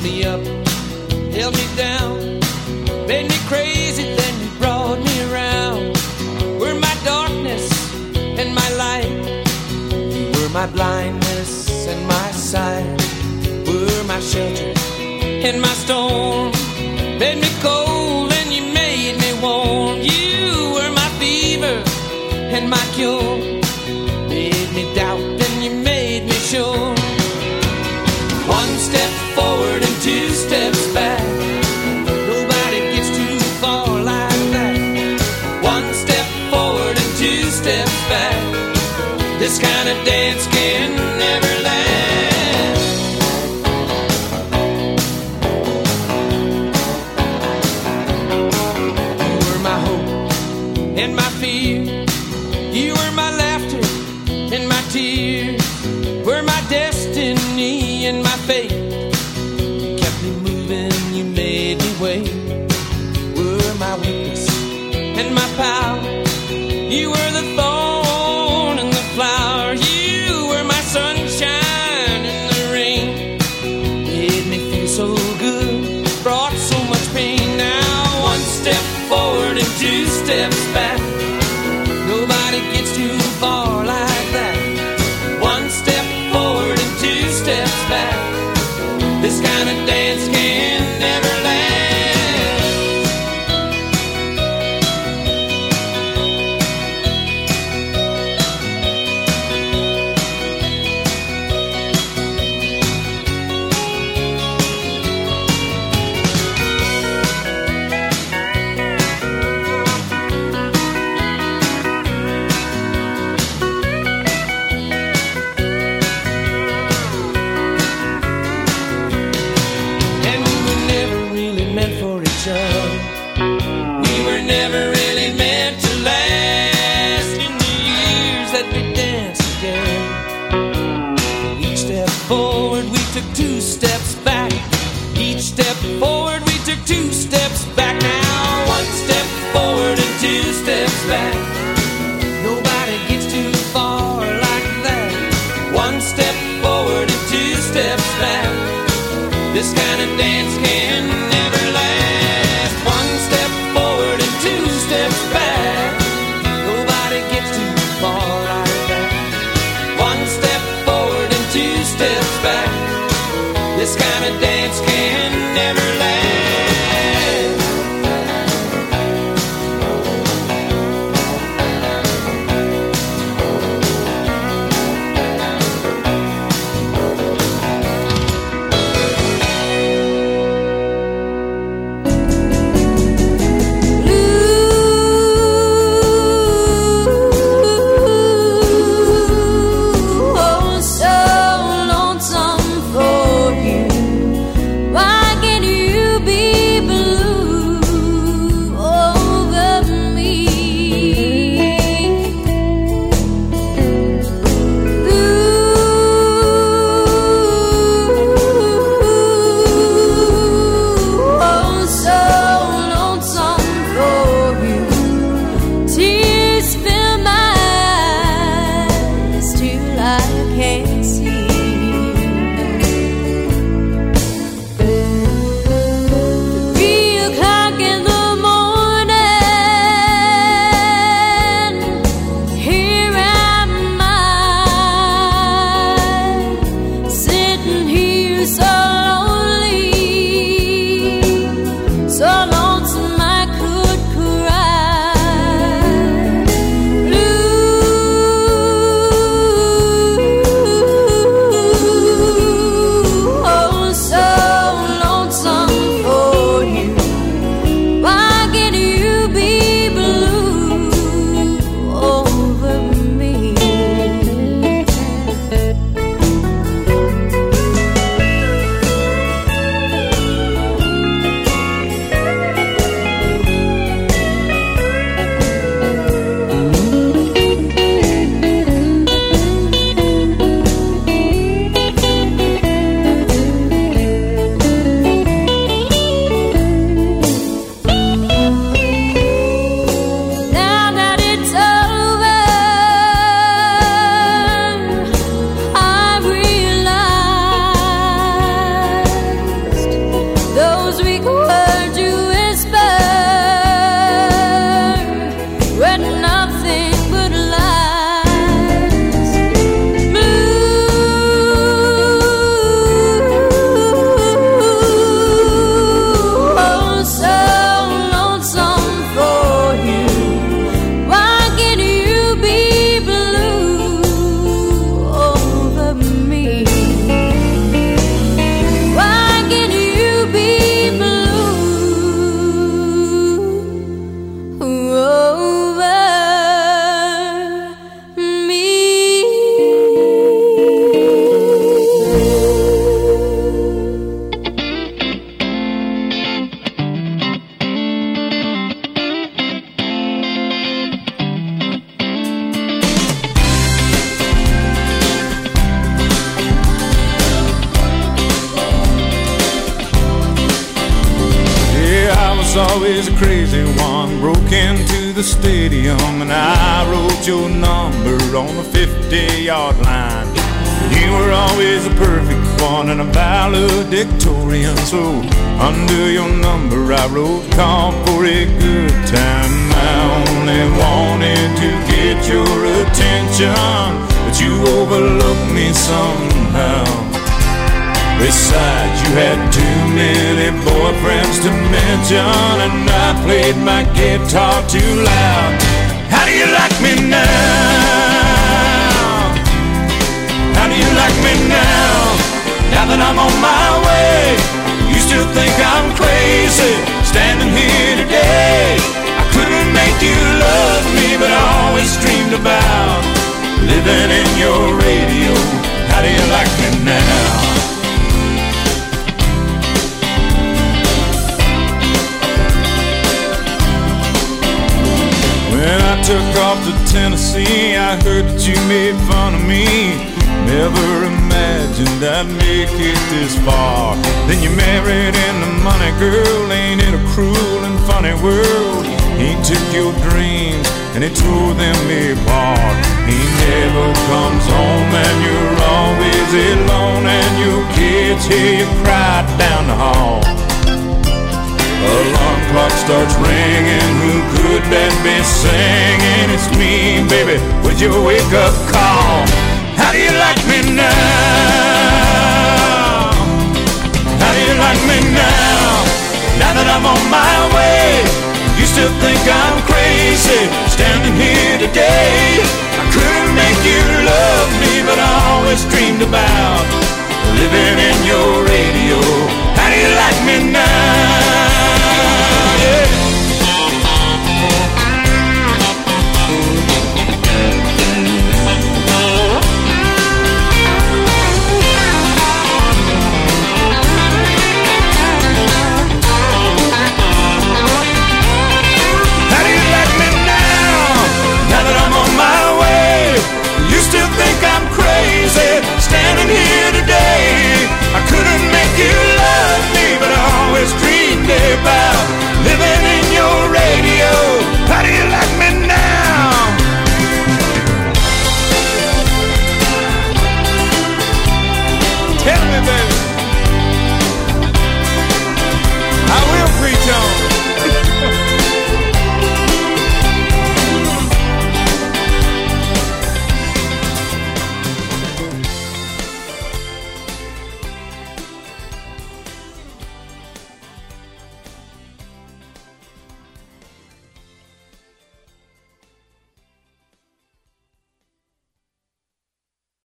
built me up, held me down, made me crazy, then you brought me around. Were my darkness and my light, you were my blindness and my sight, were my shelter and my storm, made me cold and you made me warm. You were my fever and my cure, made me doubt and you made me sure. One step forward and two steps back, nobody gets too far like that. One step forward and two steps back, this kind of dance can never last. You were my hope and my fear, you were my laughter and my tears, were my destiny and my fate. You kept me moving, you made me wait. Were my weakness and my power, you were the thorn and the flower. You were my sunshine in the rain, made me feel so good, brought so much pain. Now one step forward and two steps back, nobody gets too far like that. One step forward and two steps back, this kind of dance can never last. We were never really meant to last. In the years that we danced together, each step forward we took two steps back. Each step forward we took two steps back. Now one step forward and two steps back, nobody gets too far like that. One step forward and two steps back, this kind of dance can never last. One step forward and two steps back, nobody gets too far like that. One step forward and two steps back, this kind of dance can never last. was always a crazy one. Broke into the stadium and I wrote your number on the 50-yard line. You were always a perfect one and a valedictorian. So under your number I wrote, call for a good time. I only wanted to get your attention, but you overlooked me somehow. Besides, you had too many boyfriends to mention, and I played my guitar too loud. How do you like me now? How do you like me now? Now that I'm on my way, you still think I'm crazy, standing here today. I couldn't make you love me, but I always dreamed about living in your radio. How do you like me now? When I took off to Tennessee, I heard that you made fun of me. Never imagined I'd make it this far. Then you married into money, girl. Ain't it a cruel and funny world? He took your dreams and he tore them apart. He never comes home and you're always alone, and your kids hear you cry down the hall. Alarm clock starts ringing, who could that be singing? It's me, baby, with your wake-up call. How do you like me now? How do you like me now? Now that I'm on my way, you still think I'm crazy, standing here today. I couldn't make you love me, but I always dreamed about living in your radio.